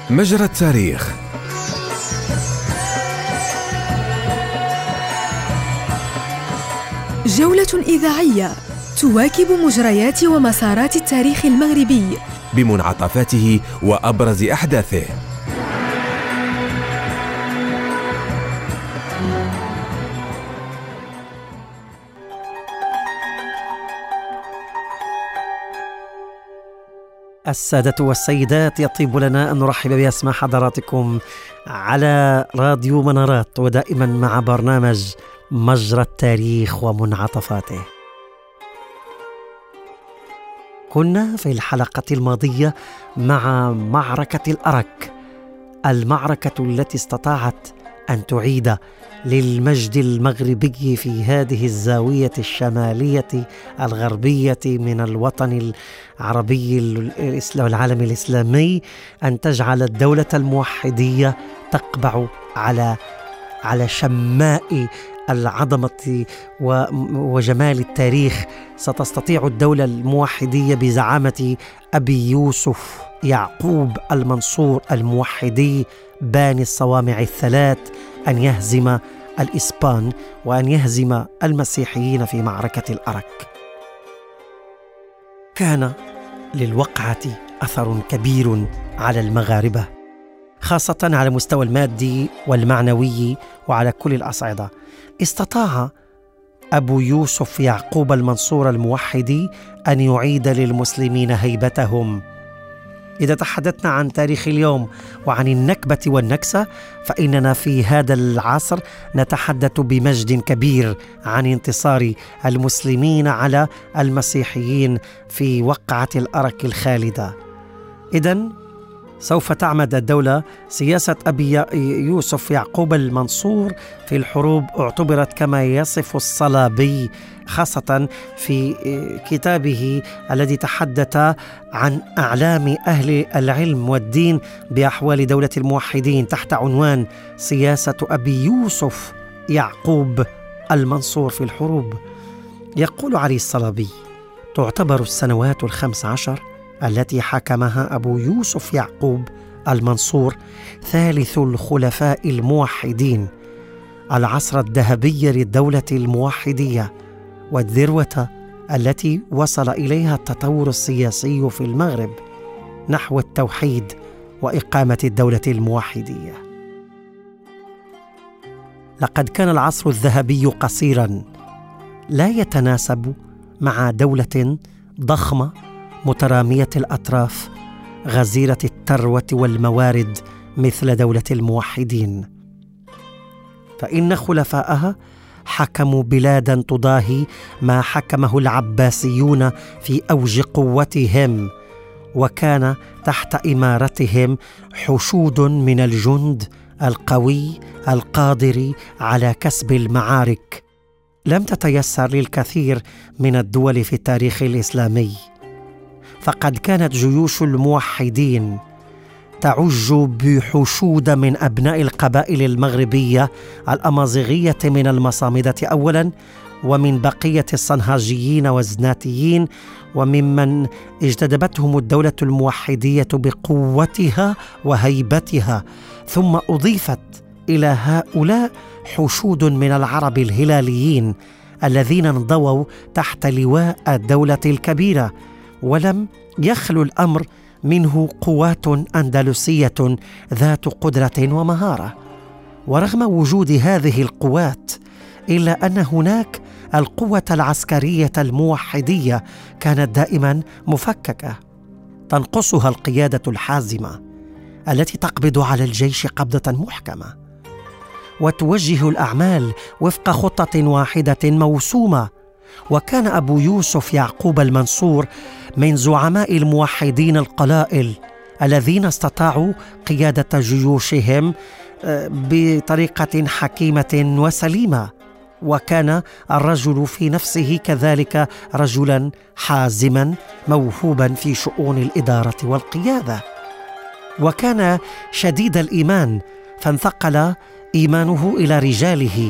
مجرى التاريخ. جولة إذاعية تواكب مجريات ومسارات التاريخ المغربي بمنعطفاته وأبرز أحداثه. السادة والسيدات، يطيب لنا أن نرحب بأسماء حضراتكم على راديو منارات، ودائما مع برنامج مجرى التاريخ ومنعطفاته. كنا في الحلقة الماضية مع معركة الأرك، المعركة التي استطاعت أن تعيد للمجد المغربي في هذه الزاوية الشمالية الغربية من الوطن العربي والعالم الإسلامي، أن تجعل الدولة الموحدية تقبع على شماء العظمة وجمال التاريخ. ستستطيع الدولة الموحدية بزعامة أبي يوسف يعقوب المنصور الموحدي باني الصوامع الثلاث أن يهزم الإسبان وأن يهزم المسيحيين في معركة الأرك. كان للوقعة أثر كبير على المغاربة، خاصة على المستوى المادي والمعنوي وعلى كل الأصعدة. استطاع أبو يوسف يعقوب المنصور الموحدي أن يعيد للمسلمين هيبتهم. إذا تحدثنا عن تاريخ اليوم وعن النكبة والنكسة، فإننا في هذا العصر نتحدث بمجد كبير عن انتصار المسلمين على المسيحيين في وقعة الأرك الخالدة. إذن سوف تعمد الدولة سياسة أبي يوسف يعقوب المنصور في الحروب. اعتبرت كما يصف الصلابي خاصة في كتابه الذي تحدث عن أعلام أهل العلم والدين بأحوال دولة الموحدين تحت عنوان سياسة أبي يوسف يعقوب المنصور في الحروب. يقول علي الصلابي: تعتبر السنوات 15 التي حكمها أبو يوسف يعقوب المنصور ثالث الخلفاء الموحدين، العصر الذهبي للدولة الموحدية والذروة التي وصل إليها التطور السياسي في المغرب نحو التوحيد وإقامة الدولة الموحدية. لقد كان العصر الذهبي قصيرا لا يتناسب مع دولة ضخمة مترامية الأطراف غزيرة الثروة والموارد مثل دولة الموحدين، فإن خلفاءها حكموا بلادا تضاهي ما حكمه العباسيون في أوج قوتهم، وكان تحت إمارتهم حشود من الجند القوي القادر على كسب المعارك. لم تتيسر للكثير من الدول في التاريخ الإسلامي، فقد كانت جيوش الموحدين تعج بحشود من أبناء القبائل المغربية الأمازيغية من المصامدة أولا، ومن بقية الصنهاجيين والزناتيين، وممن اجتذبتهم الدولة الموحدية بقوتها وهيبتها. ثم أضيفت إلى هؤلاء حشود من العرب الهلاليين الذين انضووا تحت لواء الدولة الكبيرة، ولم يخلو الأمر منه قوات أندلسية ذات قدرة ومهارة. ورغم وجود هذه القوات، إلا أن هناك القوة العسكرية الموحدية كانت دائما مفككة، تنقصها القيادة الحازمة التي تقبض على الجيش قبضة محكمة وتوجه الأعمال وفق خطة واحدة موسومة. وكان أبو يوسف يعقوب المنصور من زعماء الموحدين القلائل الذين استطاعوا قيادة جيوشهم بطريقة حكيمة وسليمة، وكان الرجل في نفسه كذلك رجلا حازما موهوبا في شؤون الإدارة والقيادة، وكان شديد الإيمان، فانتقل إيمانه إلى رجاله،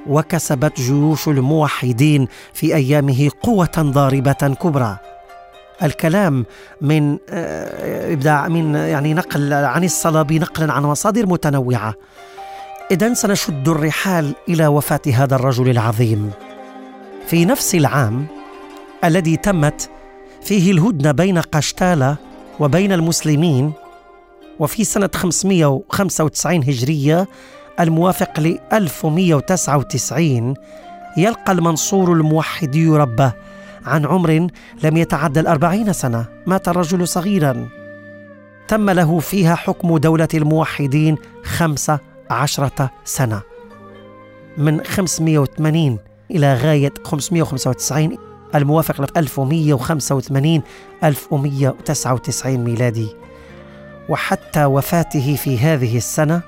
وكسبت جيوش الموحدين في أيامه قوة ضاربة كبرى. الكلام من إبداع من يعني نقل عن الصلابي، نقلا عن مصادر متنوعة. إذن سنشد الرحال إلى وفاة هذا الرجل العظيم في نفس العام الذي تمت فيه الهدنة بين قشتالة وبين المسلمين، وفي سنة 595 هجرية الموافق ل 1199 يلقى المنصور الموحدي ربه عن عمر لم يتعدى 40 سنة. مات الرجل صغيرا، تم له فيها حكم دولة الموحدين 15 سنة، من 580 إلى غاية 595 الموافق ل 1185 1199 ميلادي. وحتى وفاته في هذه السنة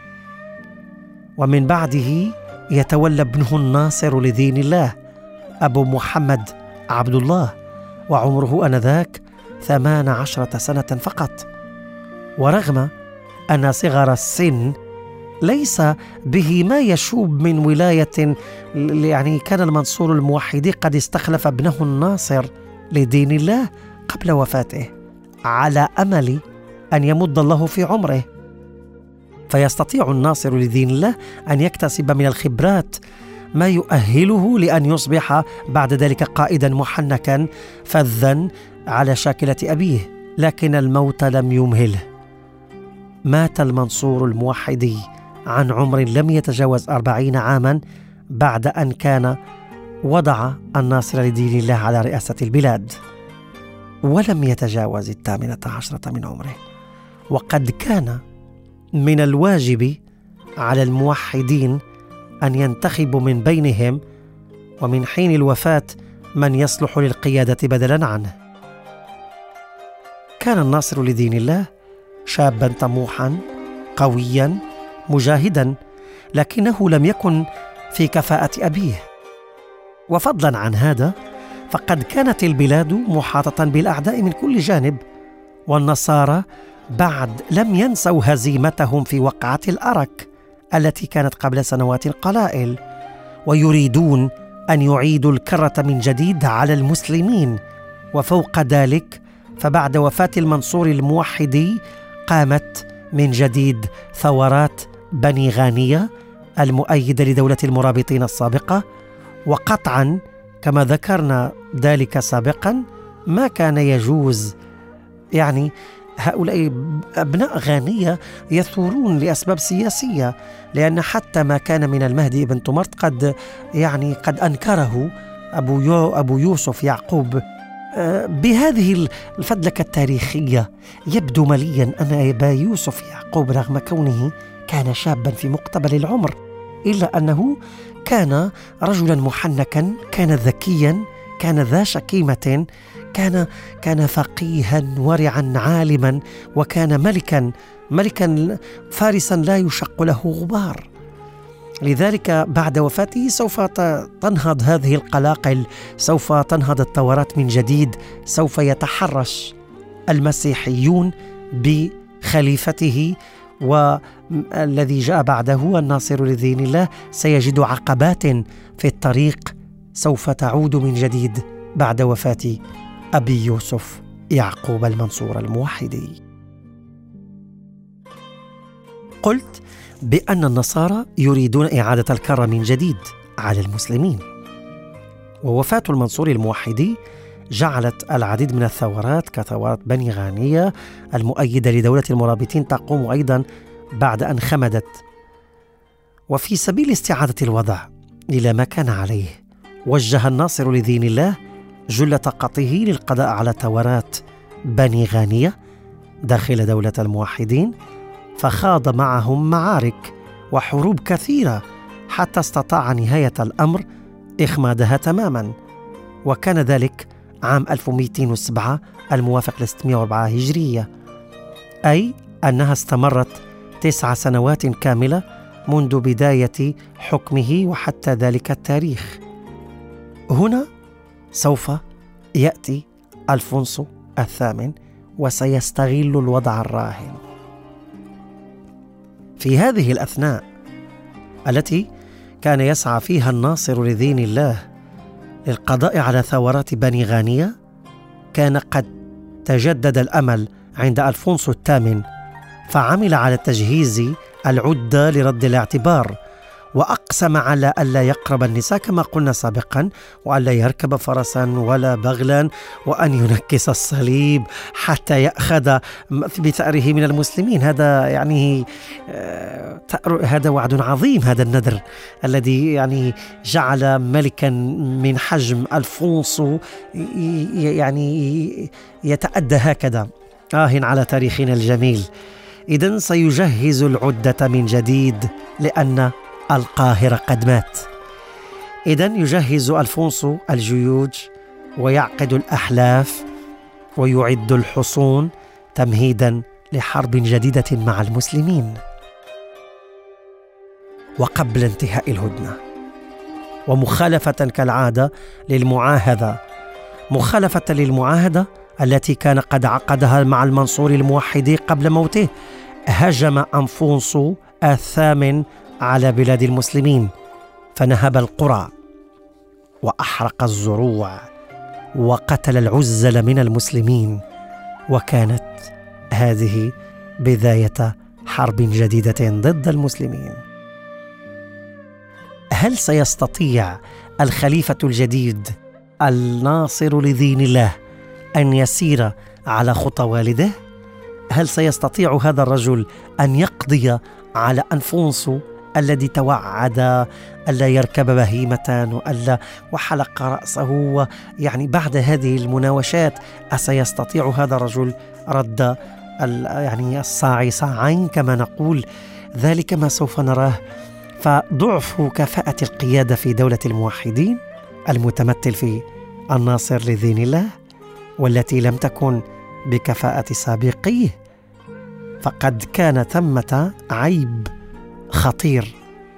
ومن بعده يتولى ابنه الناصر لدين الله أبو محمد عبد الله، وعمره آنذاك 18 سنة فقط. ورغم أن صغر السن ليس به ما يشوب من ولاية، يعني كان المنصور الموحدي قد استخلف ابنه الناصر لدين الله قبل وفاته على أمل أن يمد الله في عمره، فيستطيع الناصر لدين الله أن يكتسب من الخبرات ما يؤهله لأن يصبح بعد ذلك قائدا محنكا فذا على شاكلة أبيه. لكن الموت لم يمهله، مات المنصور الموحدي عن عمر لم يتجاوز 40 عاما بعد أن كان وضع الناصر لدين الله على رئاسة البلاد، ولم يتجاوز 18 من عمره. وقد كان من الواجب على الموحدين أن ينتخبوا من بينهم ومن حين الوفاة من يصلح للقيادة بدلا عنه. كان الناصر لدين الله شابا طموحا قويا مجاهدا، لكنه لم يكن في كفاءة أبيه. وفضلا عن هذا فقد كانت البلاد محاطة بالأعداء من كل جانب، والنصارى بعد لم ينسوا هزيمتهم في وقعة الأرك التي كانت قبل سنوات قلائل، ويريدون أن يعيدوا الكرة من جديد على المسلمين. وفوق ذلك فبعد وفاة المنصور الموحدي قامت من جديد ثورات بني غانية المؤيدة لدولة المرابطين السابقة. وقطعا كما ذكرنا ذلك سابقا ما كان يجوز، يعني هؤلاء أبناء غانية يثورون لأسباب سياسية، لأن حتى ما كان من المهدي بن طمرت قد أنكره أبو يوسف يعقوب. بهذه الفدلكة التاريخية يبدو مليا أن أبا يوسف يعقوب رغم كونه كان شابا في مقتبل العمر إلا أنه كان رجلا محنكا، كان ذكيا، كان ذا شكيمة، كان فقيها ورعا عالما، وكان ملكا فارسا لا يشق له غبار. لذلك بعد وفاته سوف تنهض هذه القلاقل، سوف تنهض الثورات من جديد، سوف يتحرش المسيحيون بخليفته، والذي جاء بعده الناصر لدين الله سيجد عقبات في الطريق سوف تعود من جديد بعد وفاة أبي يوسف يعقوب المنصور الموحدي. قلت بأن النصارى يريدون إعادة الكرة من جديد على المسلمين، ووفاة المنصور الموحدي جعلت العديد من الثورات كثورات بني غانية المؤيدة لدولة المرابطين تقوم أيضا بعد أن خمدت. وفي سبيل استعادة الوضع إلى ما كان عليه وجه الناصر لدين الله جل طاقته للقضاء على ثورات بني غانية داخل دولة الموحدين، فخاض معهم معارك وحروب كثيرة حتى استطاع نهاية الأمر إخمادها تماما. وكان ذلك عام 1207 الموافق ل 604 هجرية، أي أنها استمرت 9 سنوات كاملة منذ بداية حكمه وحتى ذلك التاريخ. هنا سوف يأتي ألفونسو الثامن وسيستغل الوضع الراهن. في هذه الأثناء التي كان يسعى فيها الناصر لدين الله للقضاء على ثورات بني غانية، كان قد تجدد الأمل عند ألفونسو الثامن، فعمل على تجهيز العدة لرد الاعتبار، وأقسم على ألا يقرب النساء كما قلنا سابقا، وألا يركب فرسا ولا بغلا، وأن ينكس الصليب حتى يأخذ بثأره من المسلمين. هذا يعني هذا وعد عظيم، هذا النذر الذي يعني جعل ملكا من حجم ألفونسو يعني يتأدى هكذا. على تاريخنا الجميل. إذن سيجهز العدة من جديد لأن القاهرة قد مات. إذن يجهز ألفونسو الجيوش ويعقد الأحلاف ويعد الحصون تمهيدا لحرب جديدة مع المسلمين. وقبل انتهاء الهدنة، ومخالفة كالعادة للمعاهدة التي كان قد عقدها مع المنصور الموحد قبل موته، هجم ألفونسو الثامن على بلاد المسلمين، فنهب القرى وأحرق الزروع وقتل العزل من المسلمين، وكانت هذه بداية حرب جديدة ضد المسلمين. هل سيستطيع الخليفة الجديد الناصر لدين الله أن يسير على خطى والده؟ هل سيستطيع هذا الرجل أن يقضي على ألفونسو الذي توعد ألا يركب بهيمة وحلق رأسه؟ يعني بعد هذه المناوشات أسيستطيع هذا الرجل رد يعني الصاع صاعين كما نقول؟ ذلك ما سوف نراه. فضعف كفاءة القيادة في دولة الموحدين المتمثل في الناصر لدين الله، والتي لم تكن بكفاءة سابقيه، فقد كان ثمة عيب خطير.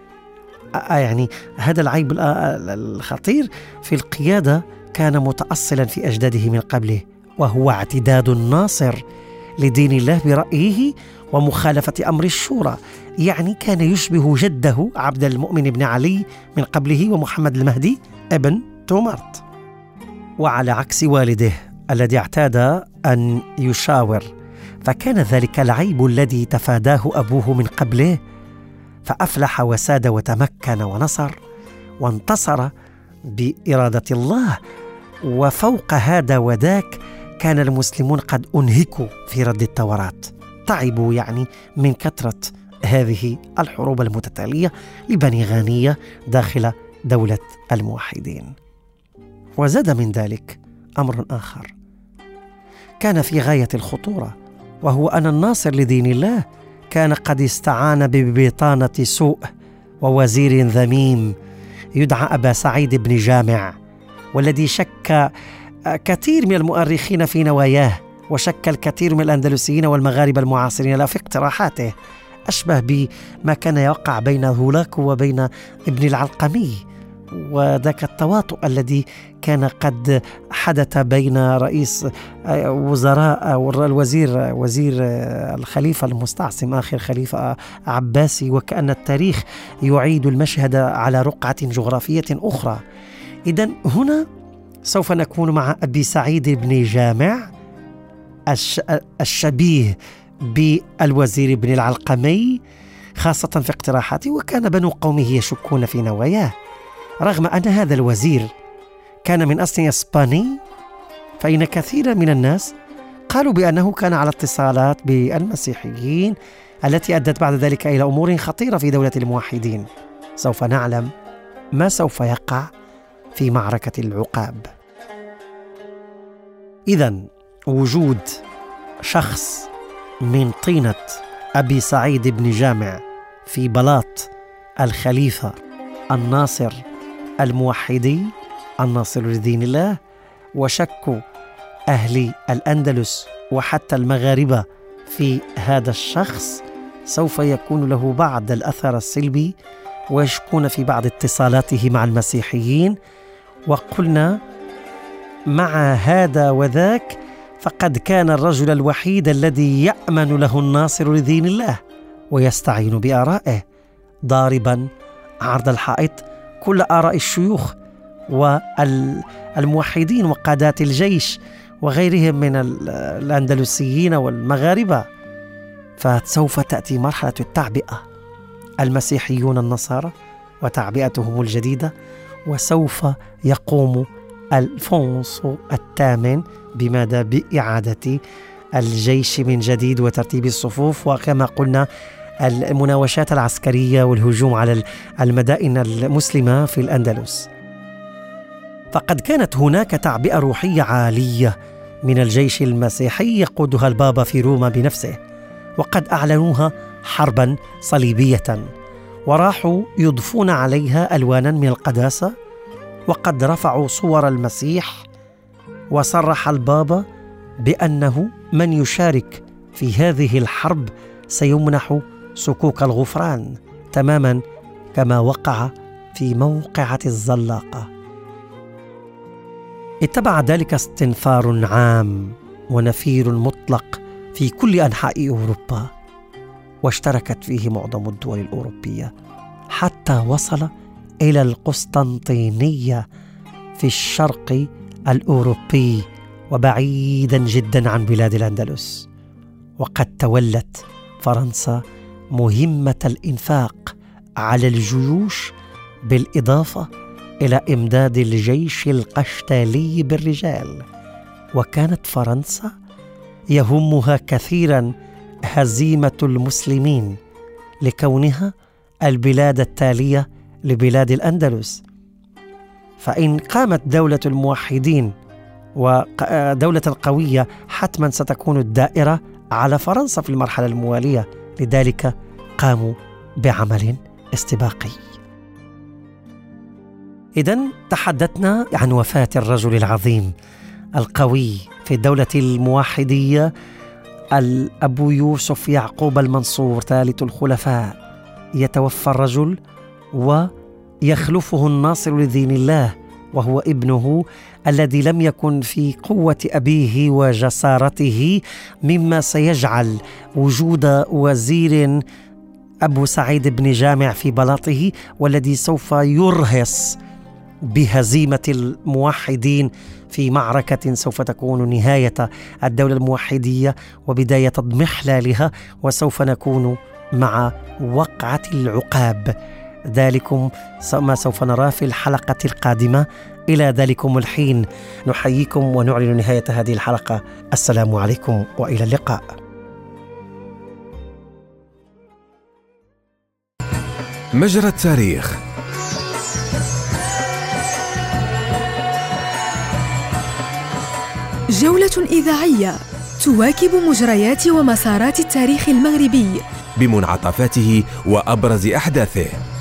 يعني هذا العيب الخطير في القيادة كان متأصلا في أجداده من قبله، وهو اعتداد الناصر لدين الله برأيه ومخالفة أمر الشورى. يعني كان يشبه جده عبد المؤمن بن علي من قبله ومحمد المهدي ابن تومارت، وعلى عكس والده الذي اعتاد أن يشاور، فكان ذلك العيب الذي تفاداه أبوه من قبله، فأفلح وساد وتمكن ونصر وانتصر بإرادة الله. وفوق هذا وذاك كان المسلمون قد أنهكوا في رد الثورات، تعبوا يعني من كثرة هذه الحروب المتتالية لبني غانية داخل دولة الموحدين. وزاد من ذلك أمر آخر كان في غاية الخطورة، وهو أن الناصر لدين الله كان قد استعان ببطانة سوء ووزير ذميم يدعى أبا سعيد بن جامع، والذي شك كثير من المؤرخين في نواياه، وشك الكثير من الأندلسيين والمغاربة المعاصرين له في اقتراحاته، أشبه بما كان يوقع بين هولاكو وبين ابن العلقمي، وذاك التواطؤ الذي كان قد حدث بين رئيس وزراء وزير الخليفة المستعصم آخر خليفة عباسي، وكأن التاريخ يعيد المشهد على رقعة جغرافية أخرى. إذن هنا سوف نكون مع أبي سعيد بن جامع الشبيه بالوزير بن العلقمي خاصة في اقتراحاته، وكان بنو قومه يشكون في نواياه، رغم أن هذا الوزير كان من أصل إسباني، فإن كثيرا من الناس قالوا بأنه كان على اتصالات بالمسيحيين التي أدت بعد ذلك إلى أمور خطيرة في دولة الموحدين. سوف نعلم ما سوف يقع في معركة العقاب. إذن وجود شخص من طينة أبي سعيد بن جامع في بلاط الخليفة الناصر الموحدي الناصر لدين الله، وشك أهل الأندلس وحتى المغاربة في هذا الشخص، سوف يكون له بعض الأثر السلبي، ويشكون في بعض اتصالاته مع المسيحيين. وقلنا مع هذا وذاك فقد كان الرجل الوحيد الذي يأمن له الناصر لدين الله ويستعين بآرائه، ضاربا عرض الحائط كل آراء الشيوخ والموحدين وقادات الجيش وغيرهم من الأندلسيين والمغاربة. فسوف تأتي مرحلة التعبئة، المسيحيون النصارى وتعبئتهم الجديدة، وسوف يقوم ألفونسو الثامن بماذا؟ بإعادة الجيش من جديد وترتيب الصفوف، وكما قلنا المناوشات العسكرية والهجوم على المدائن المسلمة في الأندلس. فقد كانت هناك تعبئة روحية عالية من الجيش المسيحي يقودها البابا في روما بنفسه، وقد أعلنوها حربا صليبية وراحوا يضفون عليها ألوانا من القداسة، وقد رفعوا صور المسيح، وصرح البابا بأنه من يشارك في هذه الحرب سيمنح صكوك الغفران، تماما كما وقع في موقعة الزلاقة. اتبع ذلك استنفار عام ونفير مطلق في كل أنحاء أوروبا، واشتركت فيه معظم الدول الأوروبية حتى وصل إلى القسطنطينية في الشرق الأوروبي وبعيدا جدا عن بلاد الأندلس. وقد تولت فرنسا مهمة الإنفاق على الجيوش، بالإضافة إلى إمداد الجيش القشتالي بالرجال. وكانت فرنسا يهمها كثيرا هزيمة المسلمين لكونها البلاد التالية لبلاد الأندلس. فإن قامت دولة الموحدين ودولة قوية حتما ستكون الدائرة على فرنسا في المرحلة الموالية، لذلك قاموا بعمل استباقي. إذن تحدثنا عن وفاة الرجل العظيم القوي في الدولة الموحدية، أبو يوسف يعقوب المنصور ثالث الخلفاء. يتوفى الرجل ويخلفه الناصر لدين الله، وهو ابنه الذي لم يكن في قوة أبيه وجسارته، مما سيجعل وجود وزير أبو سعيد بن جامع في بلاطه، والذي سوف يرهص بهزيمة الموحدين في معركة سوف تكون نهاية الدولة الموحدية وبداية اضمحلالها، وسوف نكون مع وقعة العقاب. ذلكم ما سوف نراه في الحلقة القادمة. إلى ذلكم الحين نحييكم ونعلن نهاية هذه الحلقة. السلام عليكم وإلى اللقاء. مجرى التاريخ. جولة إذاعية تواكب مجريات ومسارات التاريخ المغربي بمنعطفاته وأبرز أحداثه.